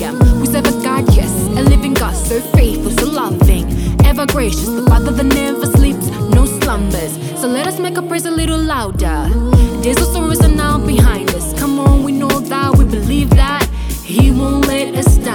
kingdom. We serve a God, yes, a living God, so faithful, so loving, ever gracious, the Father that never sleeps, no slumbers. So let us make our praise a little louder. Days of sorrows are now behind us. Come on, we know that, we believe that He won't let us down.